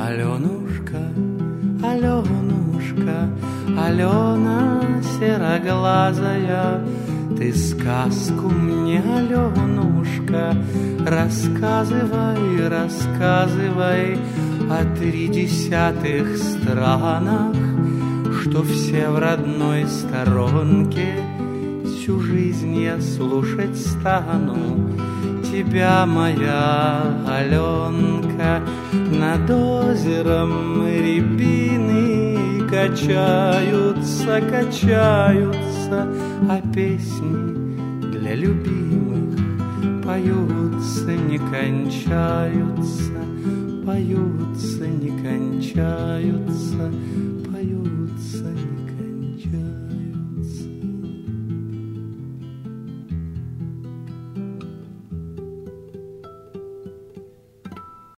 Аленушка, Аленушка, Алена сероглазая, ты сказку мне, Аленушка, рассказывай, рассказывай о 30 странах, что все в родной сторонке. Всю жизнь я слушать стану тебя, моя Аленка. Над озером рябины качаются, качаются, а песни для любимых поются, не кончаются, поются, не кончаются, поются, не